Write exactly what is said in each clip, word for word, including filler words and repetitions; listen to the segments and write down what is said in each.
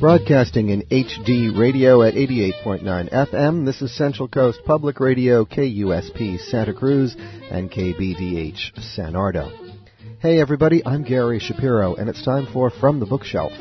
Broadcasting in H D radio at eighty-eight point nine F M, this is Central Coast Public Radio, K U S P Santa Cruz, and K B D H San Ardo. Hey everybody, I'm Gary Shapiro, and it's time for From the Bookshelf.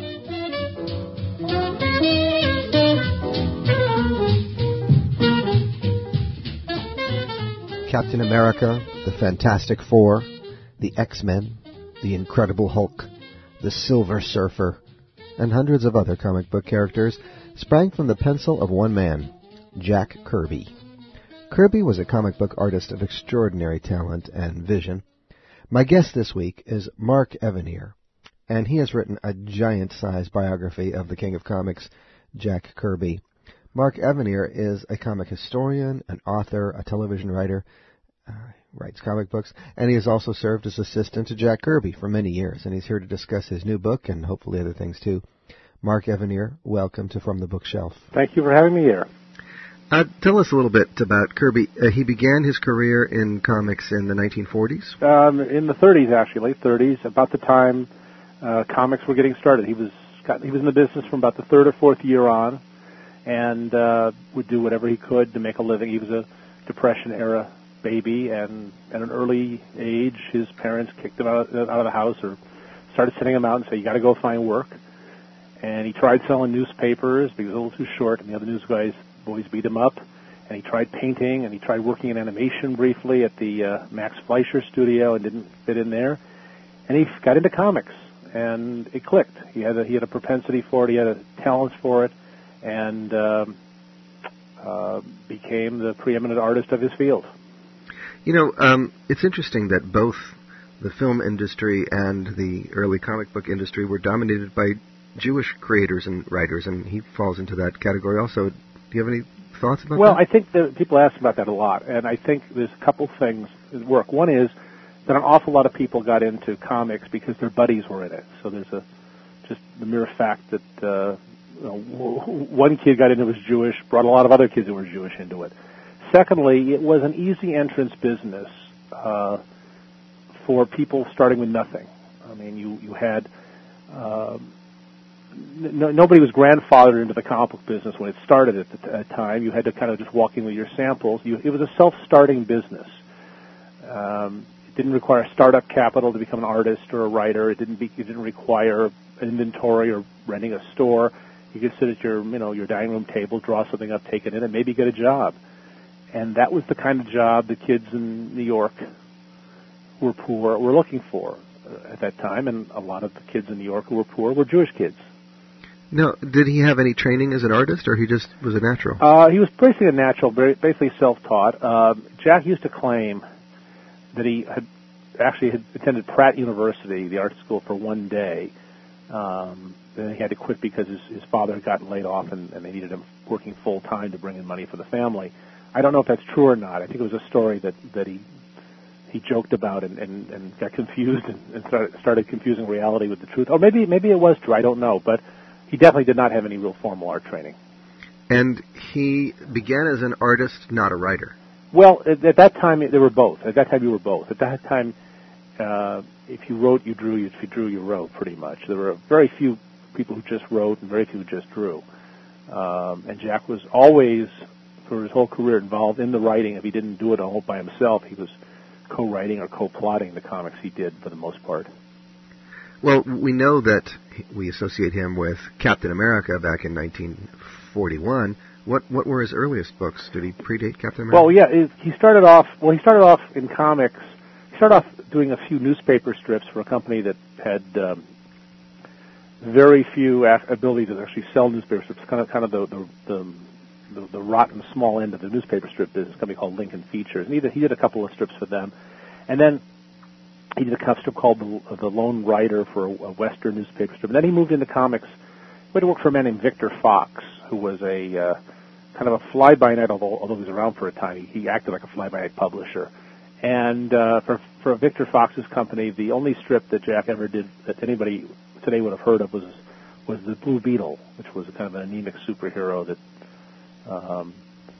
Captain America, the Fantastic Four, the X-Men, the Incredible Hulk, the Silver Surfer, and hundreds of other comic book characters sprang from the pencil of one man, Jack Kirby. Kirby was a comic book artist of extraordinary talent and vision. My guest this week is Mark Evanier, and he has written a giant-sized biography of the King of Comics, Jack Kirby. Mark Evanier is a comic historian, an author, a television writer, uh, writes comic books, and he has also served as assistant to Jack Kirby for many years, and he's here to discuss his new book and hopefully other things too. Mark Evanier, welcome to From the Bookshelf. Thank you for having me here. Uh, tell us a little bit about Kirby. Uh, he began his career in comics in the nineteen forties? Um, in the thirties, actually, late thirties, about the time uh, comics were getting started. He was got, he was in the business from about the third or fourth year on, and uh, would do whatever he could to make a living. He was a Depression-era baby, and at an early age, his parents kicked him out, out of the house or started sending him out and said, you got to go find work. And he tried selling newspapers, but he was a little too short, and the other news guys, boys beat him up. And he tried painting, and he tried working in animation briefly at the uh, Max Fleischer studio and didn't fit in there. And he got into comics, and it clicked. He had a, he had a propensity for it, he had a talent for it, and um, uh, became the preeminent artist of his field. You know, um, it's interesting that both the film industry and the early comic book industry were dominated by Jewish creators and writers, and he falls into that category also. Do you have any thoughts about well, that? Well, I think that people ask about that a lot, and I think there's a couple things that work. One is that an awful lot of people got into comics because their buddies were in it. So there's a just the mere fact that uh, you know, one kid got into it was Jewish, brought a lot of other kids who were Jewish into it. Secondly, it was an easy entrance business uh, for people starting with nothing. I mean, you, you had... Uh, no, nobody was grandfathered into the comic book business when it started at the t- at time. You had to kind of just walk in with your samples. You, it was a self-starting business. Um, it didn't require startup capital to become an artist or a writer. It didn't, be, it didn't require inventory or renting a store. You could sit at your, you know, your dining room table, draw something up, take it in, and maybe get a job. And that was the kind of job the kids in New York who were poor were looking for uh, at that time, and a lot of the kids in New York who were poor were Jewish kids. Now, did he have any training as an artist, or he just was a natural? Uh, he was basically a natural, basically self-taught. Uh, Jack used to claim that he had actually had attended Pratt University, the art school, for one day. Um, then he had to quit because his, his father had gotten laid off, and, and they needed him working full-time to bring in money for the family. I don't know if that's true or not. I think it was a story that, that he he joked about and, and, and got confused and, and started, started confusing reality with the truth. Or maybe maybe it was true. I don't know. But he definitely did not have any real formal art training. And he began as an artist, not a writer. Well, at, at that time, they were both. At that time, you were both. At that time, uh, if you wrote, you drew. If you drew, you wrote, pretty much. There were very few people who just wrote and very few who just drew. Um, and Jack was always, for his whole career, involved in the writing. If he didn't do it all by himself, he was co-writing or co-plotting the comics he did for the most part. Well, we know that we associate him with Captain America back in nineteen forty-one. What what were his earliest books? Did he predate Captain America? Well, yeah, he started off. Well, he started off in comics. He started off doing a few newspaper strips for a company that had um, very few ability to actually sell newspaper strips. Kind of, kind of the the, the the the rotten small end of the newspaper strip business. A company called Lincoln Features. And he did, he did a couple of strips for them, and then he did a strip called the, the Lone Rider for a, a Western newspaper strip. And then he moved into comics. He went to work for a man named Victor Fox, who was a uh, kind of a fly-by-night, although, although he was around for a time. He, he acted like a fly-by-night publisher. And uh, for, for Victor Fox's company, the only strip that Jack ever did that anybody today would have heard of was was the Blue Beetle, which was a kind of an anemic superhero that um,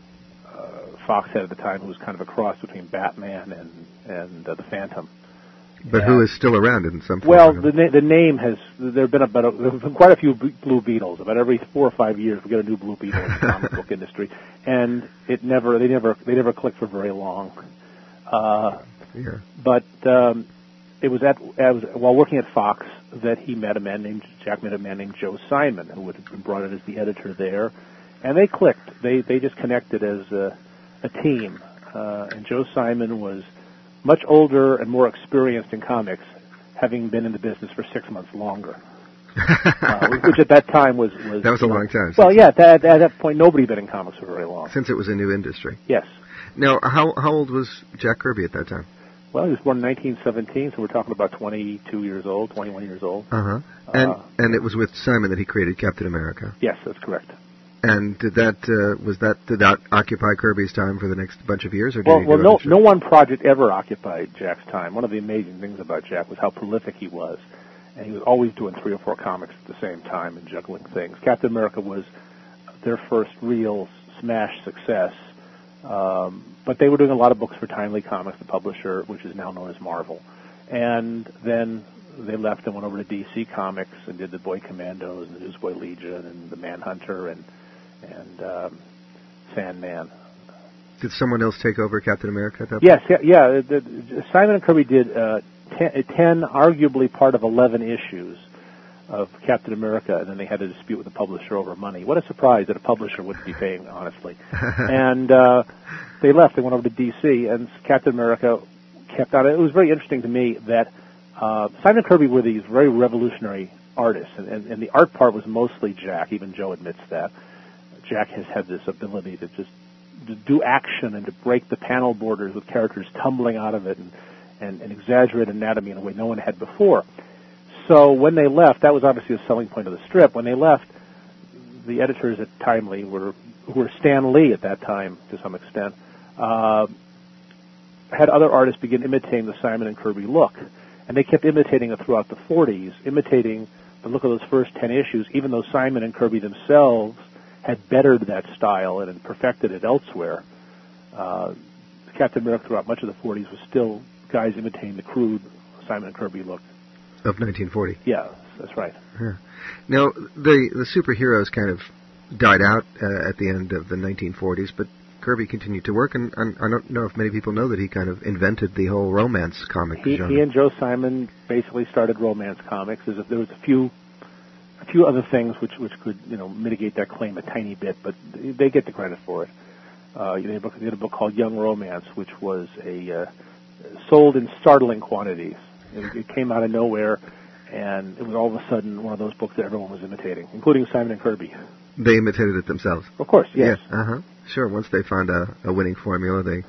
uh, Fox had at the time, who was kind of a cross between Batman and, and uh, the Phantom. But and who is still around in some form? Well, the, na- the name has, there have been about a, there have been quite a few b- Blue Beetles. About every four or five years we get a new Blue Beetle in the comic book industry. And it never, they never, they never clicked for very long. Uh, yeah. But um, it was at, as, while working at Fox that he met a man named, Jack met a man named Joe Simon, who had been brought in as the editor there. And they clicked. They, they just connected as a, a team. Uh, and Joe Simon was much older and more experienced in comics, having been in the business for six months longer, uh, which at that time was... was that was a know, long time. Well, yeah, at that, at that point, nobody had been in comics for very long. Since it was a new industry. Yes. Now, how how old was Jack Kirby at that time? Well, he was born in nineteen seventeen, so we're talking about twenty-two years old, twenty-one years old. Uh-huh. And, uh, and it was with Simon that he created Captain America. Yes, that's correct. And did that uh, was that did that occupy Kirby's time for the next bunch of years, or did well, he well, do no, other no one project ever occupied Jack's time. One of the amazing things about Jack was how prolific he was, and he was always doing three or four comics at the same time and juggling things. Captain America was their first real smash success, um, but they were doing a lot of books for Timely Comics, the publisher, which is now known as Marvel, and then they left and went over to D C Comics and did the Boy Commandos and the Newsboy Legion and the Manhunter and and um, Sandman. Did someone else take over Captain America at that Yes, yeah, yeah. The, the, Simon and Kirby did uh, ten, ten, arguably part of eleven issues of Captain America, and then they had a dispute with the publisher over money. What a surprise that a publisher wouldn't be paying, honestly. and uh, they left. They went over to D C, and Captain America kept on. It was very interesting to me that uh, Simon and Kirby were these very revolutionary artists, and, and, and the art part was mostly Jack. Even Joe admits that. Jack has had this ability to just to do action and to break the panel borders with characters tumbling out of it and, and, and exaggerate anatomy in a way no one had before. So when they left, that was obviously a selling point of the strip. When they left, the editors at Timely were, who were Stan Lee at that time to some extent, uh, had other artists begin imitating the Simon and Kirby look. And they kept imitating it throughout the forties, imitating the look of those first ten issues, even though Simon and Kirby themselves had bettered that style and had perfected it elsewhere. Uh, Captain America throughout much of the forties was still guys imitating the crude Simon and Kirby look. Of nineteen forty. Yeah, that's right. Yeah. Now, the the superheroes kind of died out uh, at the end of the nineteen forties, but Kirby continued to work, and, and I don't know if many people know that he kind of invented the whole romance comic he, genre. He and Joe Simon basically started romance comics. There's a, there was a few a few other things which which could you know mitigate that claim a tiny bit, but they get the credit for it. Uh, they, had a book, they had a book called Young Romance, which was a uh, sold in startling quantities. It, it came out of nowhere, and it was all of a sudden one of those books that everyone was imitating, including Simon and Kirby. They imitated it themselves. Of course, yes. Yeah, uh-huh. Sure, once they found a, a winning formula, they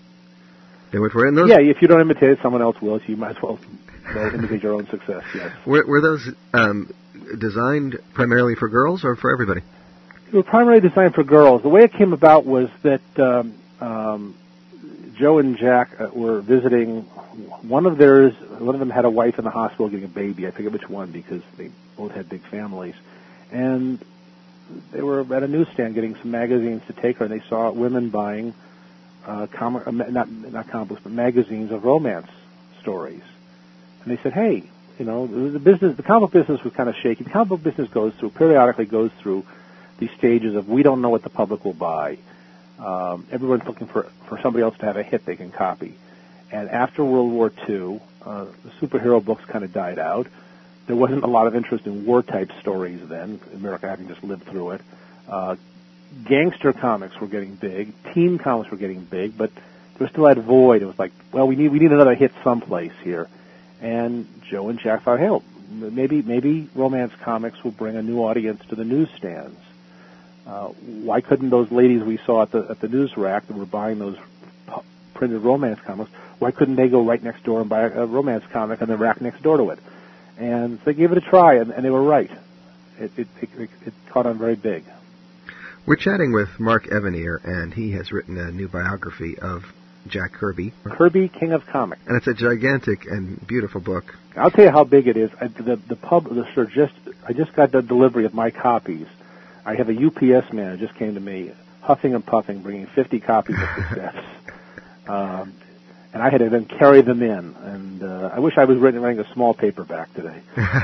they went for it. And those yeah, if you don't imitate it, someone else will, so you might as well you know, imitate your own success, yes. Were, were those um, designed primarily for girls or for everybody? They were primarily designed for girls. The way it came about was that um, um, Joe and Jack uh, were visiting one of theirs. One of them had a wife in the hospital getting a baby. I forget which one because they both had big families. And they were at a newsstand getting some magazines to take her, and they saw women buying uh, com- uh, not not comic books, but magazines of romance stories. And they said, "Hey, you know, the business, the comic book business was kind of shaky. The comic book business goes through periodically goes through these stages of we don't know what the public will buy. Um, everyone's looking for for somebody else to have a hit they can copy. And after World War Two, uh, the superhero books kind of died out. There wasn't a lot of interest in war-type stories then, America having just lived through it. Uh, gangster comics were getting big. Teen comics were getting big, but there was still that void. It was like, well, we need we need another hit someplace here. And Joe and Jack thought, hey, maybe maybe romance comics will bring a new audience to the newsstands. Uh, why couldn't those ladies we saw at the at the news rack that were buying those printed romance comics, why couldn't they go right next door and buy a, a romance comic on the rack next door to it? And so they gave it a try, and, and they were right. It, it, it, it caught on very big. We're chatting with Mark Evanier, and he has written a new biography of Jack Kirby. Kirby, King of Comics. And it's a gigantic and beautiful book. I'll tell you how big it is. I, the the pub, the sir, just I just got the delivery of my copies. I have a U P S man who just came to me, huffing and puffing, bringing fifty copies of Success. um, and I had to then carry them in. And uh, I wish I was writing, writing a small paperback today.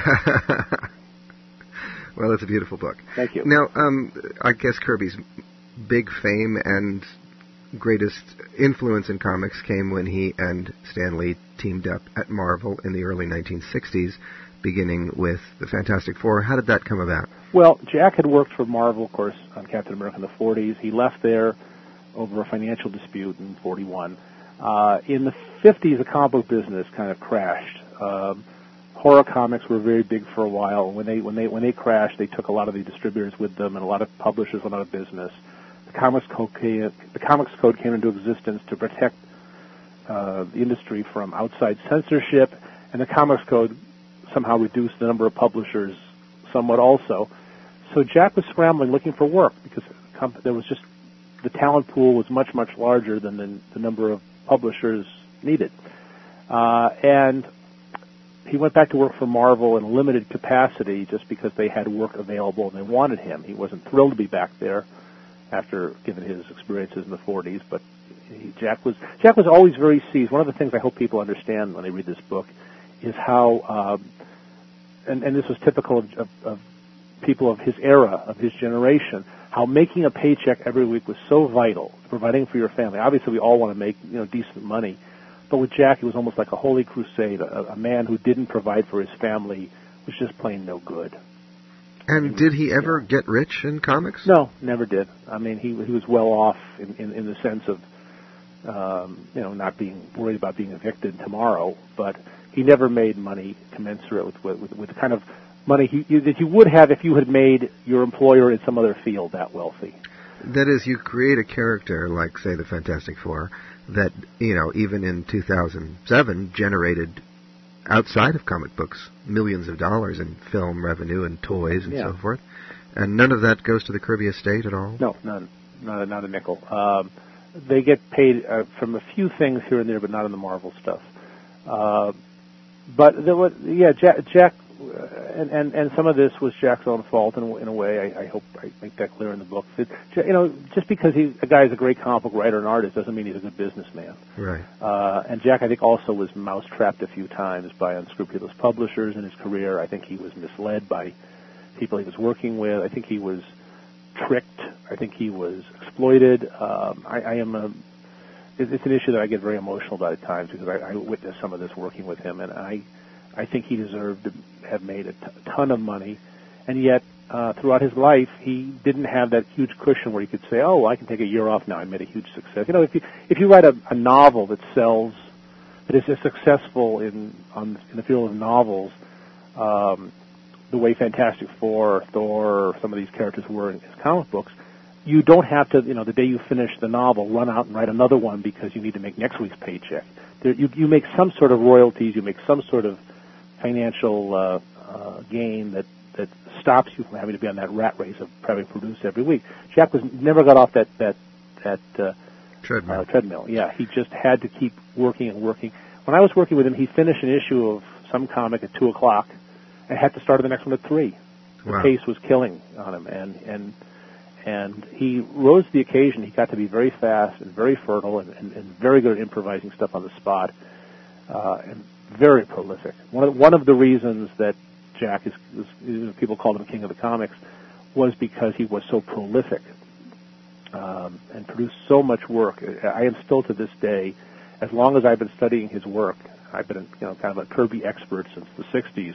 Well, it's a beautiful book. Thank you. Now, um, I guess Kirby's big fame and greatest influence in comics came when he and Stan Lee teamed up at Marvel in the early nineteen sixties, beginning with the Fantastic Four. How did that come about? Well, Jack had worked for Marvel, of course, on Captain America in the forties. He left there over a financial dispute in forty-one. Uh, in the fifties, the comic book business kind of crashed. Um, horror comics were very big for a while. When they when they when they crashed, they took a lot of the distributors with them, and a lot of publishers went out of business. The Comics Code came, the Comics Code came into existence to protect uh, the industry from outside censorship, and the Comics Code somehow reduced the number of publishers somewhat also. So Jack was scrambling, looking for work, because there was just, the talent pool was much, much larger than the, the number of publishers needed. Uh, and he went back to work for Marvel in a limited capacity just because they had work available and they wanted him. He wasn't thrilled to be back there after, given his experiences in the forties, but he, Jack was Jack was always very seized. One of the things I hope people understand when they read this book is how, um, and, and this was typical of, of, of people of his era, of his generation, how making a paycheck every week was so vital, providing for your family. Obviously, we all want to make, you know, decent money, but with Jack, it was almost like a holy crusade. A, a man who didn't provide for his family was just plain no good. And did he ever get rich in comics? No, never did. I mean, he he was well off in, in, in the sense of, um, you know, not being worried about being evicted tomorrow, but he never made money commensurate with with, with the kind of money he, you, that you would have if you had made your employer in some other field that wealthy. That is, you create a character like, say, the Fantastic Four that, you know, even in two thousand seven generated, outside of comic books, millions of dollars in film revenue and toys and yeah. so forth. And none of that goes to the Kirby estate at all? No, none. Not a, not a nickel. Um, they get paid uh, from a few things here and there, but not on the Marvel stuff. Uh, but there was, yeah, Jack, Jack uh, and, and, and some of this was Jack's own fault in, in a way. I, I hope I make that clear in the book. It, you know, just because he, a guy is a great comic book writer and artist doesn't mean he's a good businessman. Right. Uh, and Jack, I think, also was mouse-trapped a few times by unscrupulous publishers in his career. I think he was misled by people he was working with. I think he was tricked. I think he was exploited. Um, I, I am a, it's an issue that I get very emotional about at times because I, I witnessed some of this working with him, and I, I think he deserved to have made a t- ton of money, and yet uh, throughout his life he didn't have that huge cushion where he could say, "Oh, well, I can take a year off now. I made a huge success." You know, if you if you write a, a novel that sells, that is successful in on in the field of novels. Um, the way Fantastic Four or Thor or some of these characters were in his comic books, you don't have to, you know, the day you finish the novel, run out and write another one because you need to make next week's paycheck. There, you, you make some sort of royalties, you make some sort of financial uh, uh, gain that, that stops you from having to be on that rat race of having to produce every week. Jack was never got off that that that uh, treadmill. Uh, treadmill. Yeah, he just had to keep working and working. When I was working with him, he finished an issue of some comic at two o'clock. I had to start the next one at three. The Wow. pace was killing on him, and and and he rose to the occasion. He got to be very fast and very fertile and, and, and very good at improvising stuff on the spot, uh, and very prolific. One of one of the reasons that Jack is, is people called him King of the Comics was because he was so prolific um, and produced so much work. I am still to this day, as long as I've been studying his work, I've been you know kind of a Kirby expert since the sixties.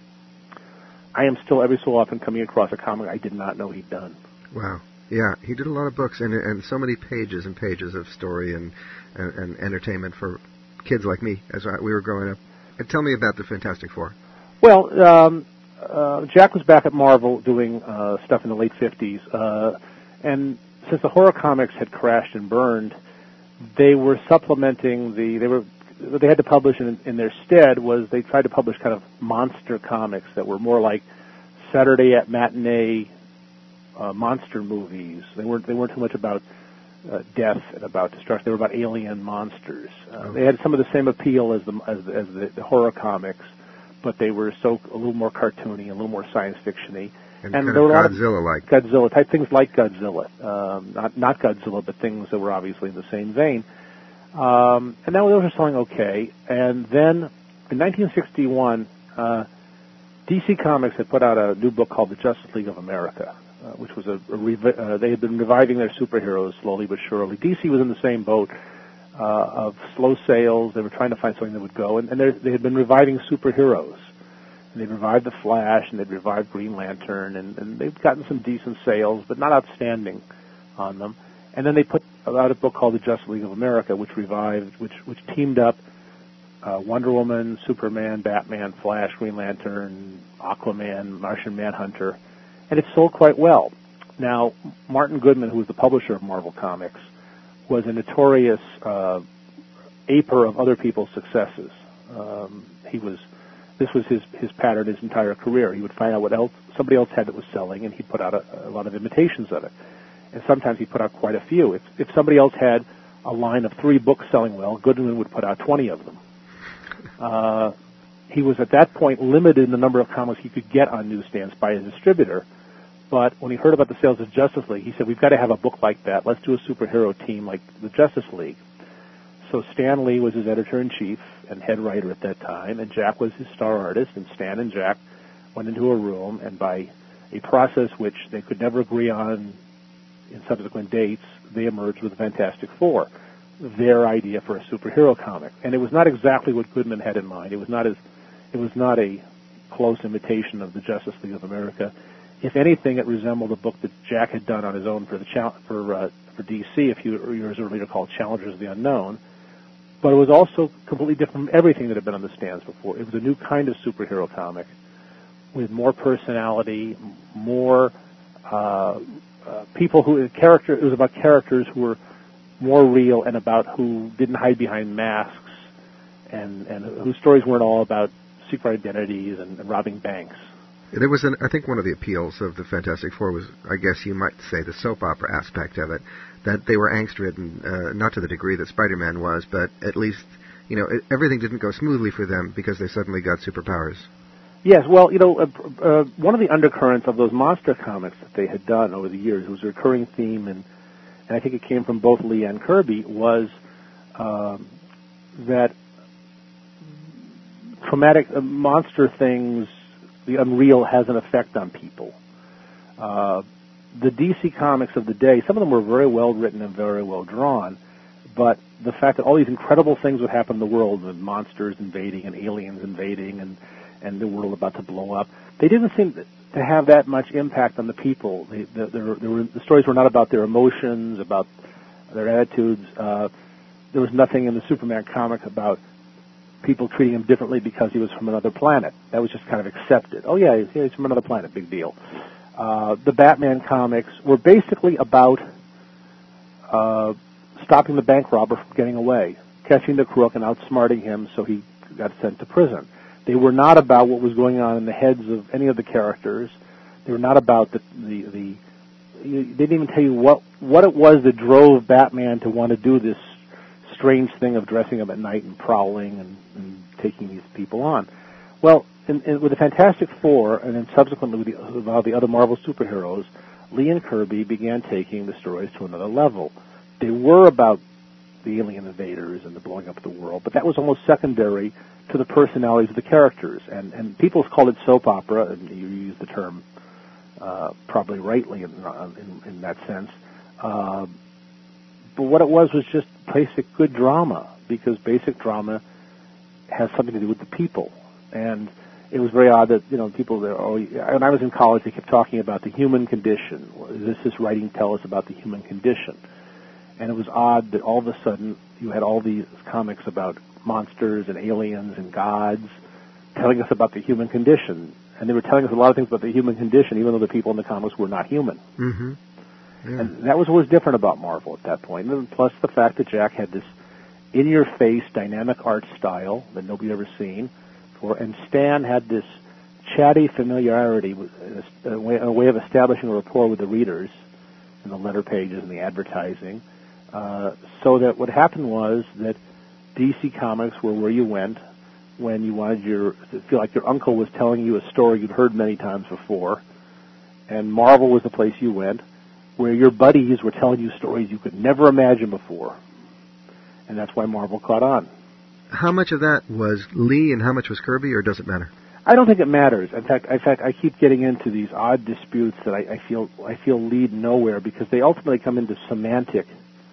I am still every so often coming across a comic I did not know he'd done. Wow. Yeah, he did a lot of books and and so many pages and pages of story and, and, and entertainment for kids like me as we were growing up. And tell me about the Fantastic Four. Well, um, uh, Jack was back at Marvel doing uh, stuff in the late fifties, uh, and since the horror comics had crashed and burned, they were supplementing the, they were, what they had to publish in, in their stead was they tried to publish kind of monster comics that were more like Saturday at matinee uh, monster movies. They weren't they weren't too much about uh, death and about destruction. They were about alien monsters. Uh, oh. They had some of the same appeal as the as, as the, the horror comics, but they were so a little more cartoony, a little more science fictiony. And, and kind there of were a lot of Godzilla-like. Godzilla type things like Godzilla, um, not not Godzilla, but things that were obviously in the same vein. Um, and now those are selling okay. And then in nineteen sixty-one, uh, D C Comics had put out a new book called The Justice League of America, uh, which was a, a revi- uh, they had been reviving their superheroes slowly but surely. D C was in the same boat uh, of slow sales. They were trying to find something that would go, and, and they had been reviving superheroes. And they'd revived the Flash, and they'd revived Green Lantern, and, and they've gotten some decent sales, but not outstanding on them. And then they put out a book called The Justice League of America, which revived, which which teamed up uh, Wonder Woman, Superman, Batman, Flash, Green Lantern, Aquaman, Martian Manhunter, and it sold quite well. Now, Martin Goodman, who was the publisher of Marvel Comics, was a notorious uh, aper of other people's successes. Um, he was this was his his pattern his entire career. He would find out what else somebody else had that was selling, and he'd put out a, a lot of imitations of it. And sometimes he put out quite a few. If, if somebody else had a line of three books selling well, Goodman would put out twenty of them. Uh, he was at that point limited in the number of comics he could get on newsstands by his distributor. But when he heard about the sales of Justice League, he said, we've got to have a book like that. Let's do a superhero team like the Justice League. So Stan Lee was his editor-in-chief and head writer at that time, and Jack was his star artist, and Stan and Jack went into a room, and by a process which they could never agree on in subsequent dates, they emerged with the Fantastic Four, their idea for a superhero comic. And it was not exactly what Goodman had in mind. It was not as, it was not a close imitation of the Justice League of America. If anything, it resembled a book that Jack had done on his own for the for uh, for D C a few years earlier called Challengers of the Unknown. But it was also completely different from everything that had been on the stands before. It was a new kind of superhero comic with more personality, more uh, uh, people who character. It was about characters who were more real and about who didn't hide behind masks, and and whose stories weren't all about secret identities and, and robbing banks. There was, an, I think, one of the appeals of the Fantastic Four was, I guess you might say, the soap opera aspect of it, that they were angst-ridden, uh, not to the degree that Spider-Man was, but at least, you know, it, everything didn't go smoothly for them because they suddenly got superpowers. Yes, well, you know, uh, uh, one of the undercurrents of those monster comics that they had done over the years, it was a recurring theme, and, and I think it came from both Lee and Kirby, was um, that traumatic uh, monster things, the unreal, has an effect on people. Uh, the D C comics of the day, some of them were very well written and very well drawn, but the fact that all these incredible things would happen in the world, with monsters invading and aliens invading and, and the world about to blow up, they didn't seem to have that much impact on the people. They, the, the, the, were, the stories were not about their emotions, about their attitudes. Uh, there was nothing in the Superman comic about people treating him differently because he was from another planet. That was just kind of accepted. Oh, yeah, he's, he's from another planet, big deal. Uh, the Batman comics were basically about uh, stopping the bank robber from getting away, catching the crook and outsmarting him so he got sent to prison. They were not about what was going on in the heads of any of the characters. They were not about the... the, the they didn't even tell you what, what it was that drove Batman to want to do this strange thing of dressing up at night and prowling and, and taking these people on. Well, in, in, with the Fantastic Four, and then subsequently with the, with all the other Marvel superheroes, Lee and Kirby began taking the stories to another level. They were about the alien invaders and the blowing up of the world, but that was almost secondary to the personalities of the characters. And, and people called it soap opera, and you use the term uh, probably rightly in, in, in that sense. Uh, But what it was was just basic good drama, because basic drama has something to do with the people. And it was very odd that, you know, people there, oh, when I was in college, they kept talking about the human condition. Does this writing tell us about the human condition? And it was odd that all of a sudden you had all these comics about monsters and aliens and gods telling us about the human condition. And they were telling us a lot of things about the human condition, even though the people in the comics were not human. Mm-hmm. Yeah. And that was what was different about Marvel at that point. And plus the fact that Jack had this in-your-face dynamic art style that nobody had ever seen. For, and Stan had this chatty familiarity, with a, way, a way of establishing a rapport with the readers in the letter pages and the advertising. Uh, so that what happened was that D C Comics were where you went when you wanted your to feel like your uncle was telling you a story you'd heard many times before. And Marvel was the place you went where your buddies were telling you stories you could never imagine before. and that's why Marvel caught on. How much of that was Lee and how much was Kirby, or does it matter? I don't think it matters. In fact, in fact, I keep getting into these odd disputes that I, I feel I feel lead nowhere because they ultimately come into semantic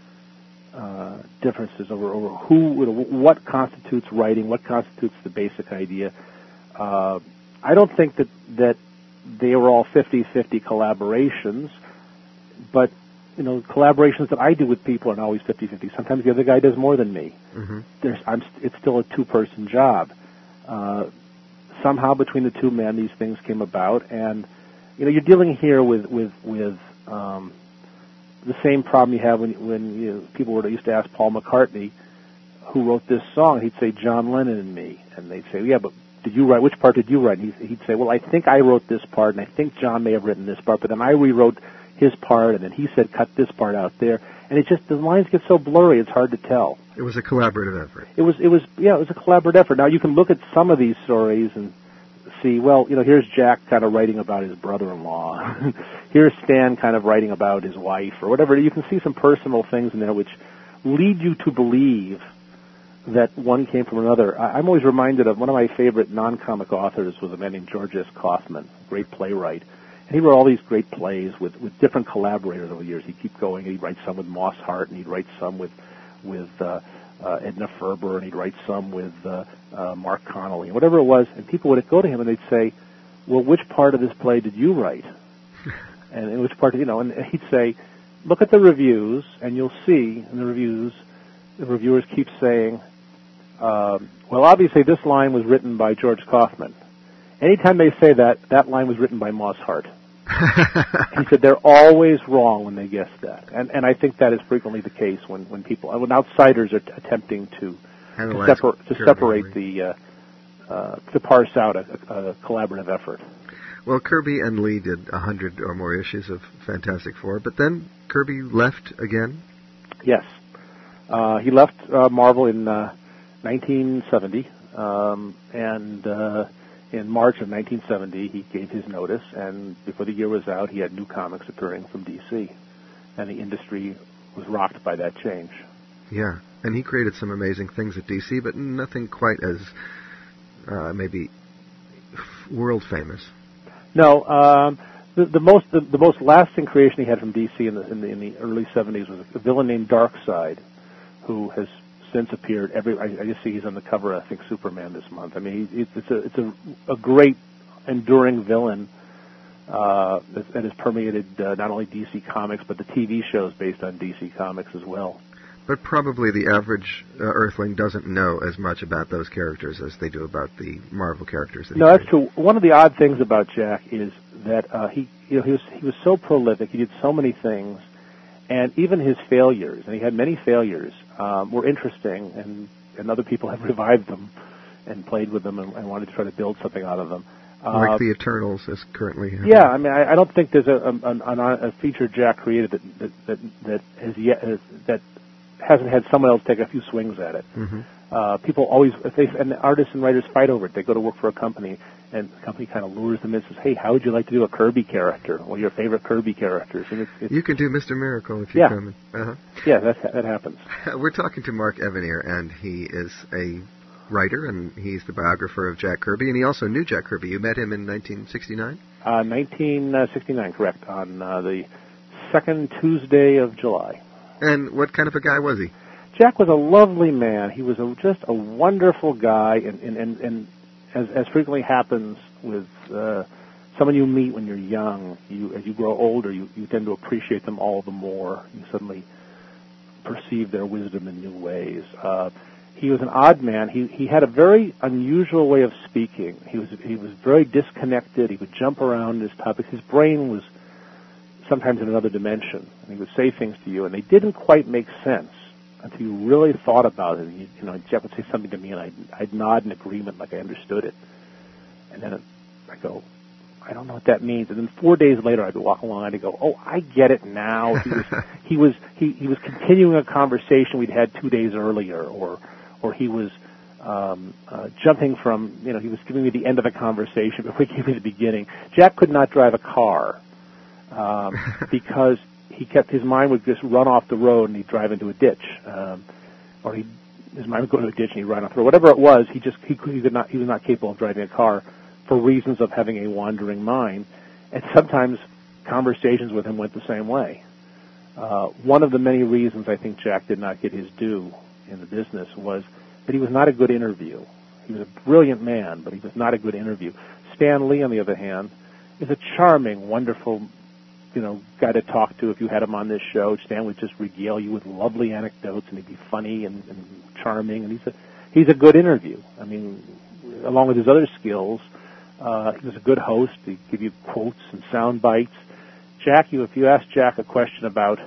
uh, differences over, over who, what constitutes writing, what constitutes the basic idea. Uh, I don't think that that they were all fifty-fifty collaborations, but you know, collaborations that I do with people are not always fifty-fifty. Sometimes the other guy does more than me. Mm-hmm. There's, I'm, it's still a two-person job. Uh, somehow between the two men, these things came about, and you know, you're dealing here with with with um, the same problem you have when when you know, people were used to ask Paul McCartney who wrote this song. He'd say John Lennon and me, and they'd say, yeah, but did you write? Which part did you write? And he'd, he'd say, well, I think I wrote this part, and I think John may have written this part, but then I rewrote his part, and then he said, cut this part out there, and it just, the lines get so blurry, it's hard to tell. It was a collaborative effort. It was, it was, yeah, it was a collaborative effort. Now, you can look at some of these stories and see, well, you know, here's Jack kind of writing about his brother-in-law. Here's Stan kind of writing about his wife, or whatever. You can see some personal things in there which lead you to believe that one came from another. I, I'm always reminded of one of my favorite non-comic authors was a man named George S. Kaufman, great playwright. And he wrote all these great plays with, with different collaborators over the years. He'd keep going. He'd write some with Moss Hart, and he'd write some with with uh, uh, Edna Ferber, and he'd write some with uh, uh, Mark Connolly, and whatever it was. And people would go to him and they'd say, "Well, which part of this play did you write?" and, and which part, you know? And he'd say, "Look at the reviews, and you'll see in the reviews, the reviewers keep saying, uh, well, obviously this line was written by George Kaufman." Anytime they say that, that line was written by Moss Hart. He said they're always wrong when they guess that, and and I think that is frequently the case when when people when outsiders are t- attempting to to, separ- to separate the uh, uh, to parse out a, a collaborative effort. Well, Kirby and Lee did a hundred or more issues of Fantastic Four, but then Kirby left again. Yes, uh, he left uh, Marvel in uh, nineteen seventy, um, and. Uh, In March of nineteen seventy, he gave his notice, and before the year was out, he had new comics appearing from D C, and the industry was rocked by that change. Yeah, and he created some amazing things at D C, but nothing quite as uh, maybe world famous. No, um, the, the most the, the most lasting creation he had from D C in the in the, in the early seventies was a villain named Darkseid, who has since appeared every. I, I just see he's on the cover of, I think, Superman this month. I mean, he, it's a it's a, a great, enduring villain uh, that, that has permeated uh, not only D C Comics but the T V shows based on D C Comics as well. But probably the average uh, Earthling doesn't know as much about those characters as they do about the Marvel characters. That no, that's true. One of the odd things about Jack is that uh, he you know he was he was so prolific. He did so many things. And even his failures, and he had many failures, um, were interesting, and, and other people have revived them and played with them and, and wanted to try to build something out of them. Like uh, the Eternals is currently happening. Yeah, I mean, I, I don't think there's a, a, a, a feature Jack created that that that, that has yet has, that hasn't had someone else take a few swings at it. Mm-hmm. Uh, people always, if they, and artists and writers fight over it. They go to work for a company, and the company kind of lures them in and says, "Hey, how would you like to do a Kirby character? Well, your favorite Kirby characters." And it's, it's, you can do Mister Miracle if you yeah. come. Uh-huh. Yeah, that that happens. We're talking to Mark Evanier, and he is a writer, and he's the biographer of Jack Kirby, and he also knew Jack Kirby. You met him in nineteen sixty-nine? Uh, nineteen sixty-nine, correct, on uh, the second Tuesday of July. And what kind of a guy was he? Jack was a lovely man. He was a, just a wonderful guy, and, and, and, and as, as frequently happens with uh, someone you meet when you're young, you as you grow older, you, you tend to appreciate them all the more. You suddenly perceive their wisdom in new ways. Uh, he was an odd man. He he had a very unusual way of speaking. He was he was very disconnected. He would jump around his topics. His brain was sometimes in another dimension. And he would say things to you, and they didn't quite make sense until you really thought about it. And you, you know, Jeff would say something to me, and I'd, I'd nod in agreement like I understood it. And then it, I go, I don't know what that means. And then four days later, I'd walk along and I'd go, oh, I get it now. He was he was he, he was continuing a conversation we'd had two days earlier, or or he was um, uh, jumping from, you know, he was giving me the end of a conversation before he gave me the beginning. Jack could not drive a car um, because he kept his mind would just run off the road and he'd drive into a ditch. Um, or he his mind would go to a ditch and he'd run off, or whatever it was. He just he, he could not he was not capable of driving a car for reasons of having a wandering mind, and sometimes conversations with him went the same way. Uh, one of the many reasons I think Jack did not get his due in the business was that he was not a good interview. He was a brilliant man, but he was not a good interview. Stan Lee, on the other hand, is a charming, wonderful, you know, guy to talk to. If you had him on this show, Stan would just regale you with lovely anecdotes, and he'd be funny and, and charming, and he's a he's a good interview. I mean, along with his other skills, uh, he was a good host. He'd give you quotes and sound bites. Jack, you if you asked Jack a question about,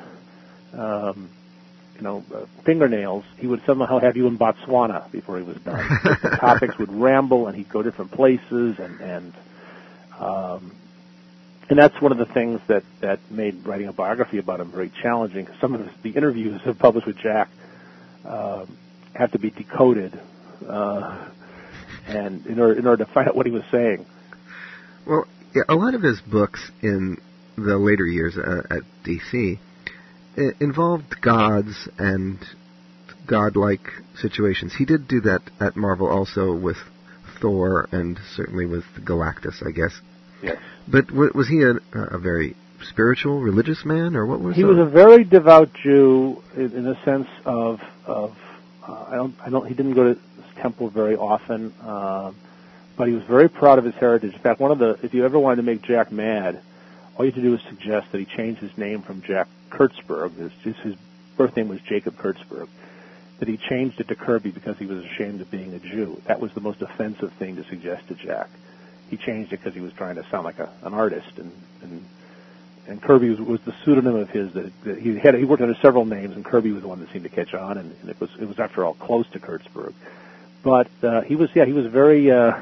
um, you know, uh, fingernails, he would somehow have you in Botswana before he was done. The topics would ramble, and he'd go different places, and and um, and that's one of the things that, that made writing a biography about him very challenging. Because some of the, the interviews I've published with Jack uh, have to be decoded, uh, and in order in order to find out what he was saying. Well, yeah, a lot of his books in the later years uh, at D C it involved gods and godlike situations. He did do that at Marvel also with Thor and certainly with Galactus, I guess. Yes. But w- was he a, a very spiritual, religious man, or what was he? He was a very devout Jew in, in the sense of of uh, I don't I don't he didn't go to his temple very often, uh, but he was very proud of his heritage. In fact, one of the if you ever wanted to make Jack mad, all you had to do was suggest that he change his name from Jack Kurtzberg. His, his birth name was Jacob Kurtzberg. That he changed it to Kirby because he was ashamed of being a Jew. That was the most offensive thing to suggest to Jack. He changed it because he was trying to sound like a, an artist, and and, and Kirby was, was the pseudonym of his. That, that he had he worked under several names, and Kirby was the one that seemed to catch on, and, and it was it was after all close to Kurtzberg. But uh, he was yeah he was very uh,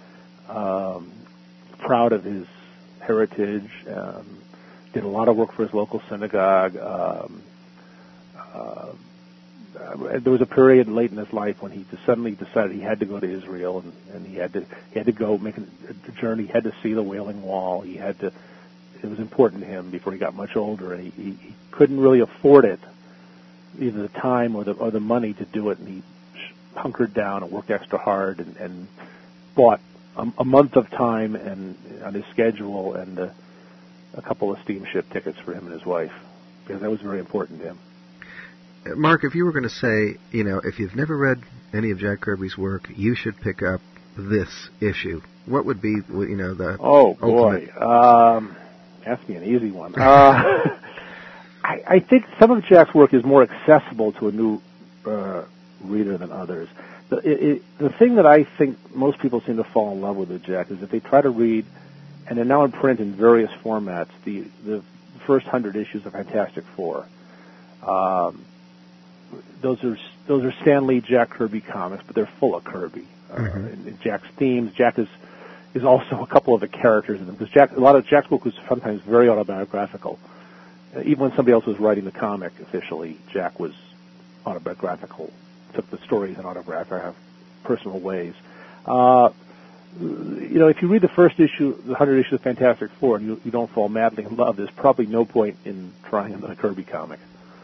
um, proud of his heritage. Um, did a lot of work for his local synagogue. Um, uh, there was a period late in his life when he suddenly decided he had to go to Israel, and, and he had to he had to go make a, a journey. He had to see the Wailing Wall. He had to. It was important to him before he got much older, and he, he, he couldn't really afford it, either the time or the or the money to do it. And he hunkered down and worked extra hard, and, and bought a, a month of time and on his schedule, and a, a couple of steamship tickets for him and his wife, because that was very important to him. Mark, if you were going to say, you know, if you've never read any of Jack Kirby's work, you should pick up this issue, what would be, you know, the oh boy, ultimate... um, ask me an easy one. Uh, I, I think some of Jack's work is more accessible to a new uh, reader than others. The, it, it, the thing that I think most people seem to fall in love with with Jack is that they try to read, and they're now in print in various formats, the the first hundred issues of Fantastic Four. Um, Those are those are Stan Lee, Jack Kirby comics, but they're full of Kirby uh, mm-hmm. and, and Jack's themes. Jack is is also a couple of the characters in them, because Jack a lot of Jack's book was sometimes very autobiographical. Uh, even when somebody else was writing the comic officially, Jack was autobiographical. Took the stories in autobiographical, personal ways. Uh, you know, if you read the first issue, the hundred issue of Fantastic Four, and you, you don't fall madly in love, there's probably no point in trying another Kirby comic.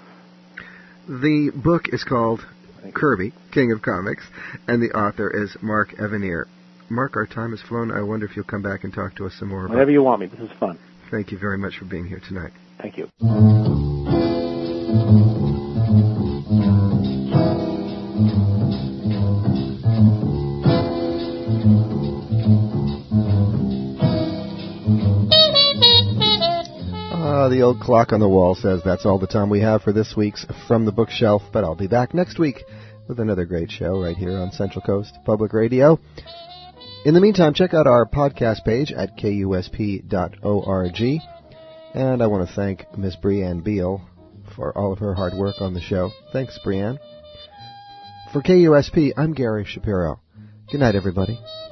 The book is called Kirby, King of Comics, and the author is Mark Evanier. Mark, our time has flown. I wonder if you'll come back and talk to us some more about... Whenever you want me. This is fun. Thank you very much for being here tonight. Thank you. Uh, the old clock on the wall says that's all the time we have for this week's From the Bookshelf, but I'll be back next week with another great show right here on Central Coast Public Radio. In the meantime, check out our podcast page at K U S P dot org. And I want to thank Miss Brianne Beal for all of her hard work on the show. Thanks, Brianne. For K U S P, I'm Gary Shapiro. Good night, everybody.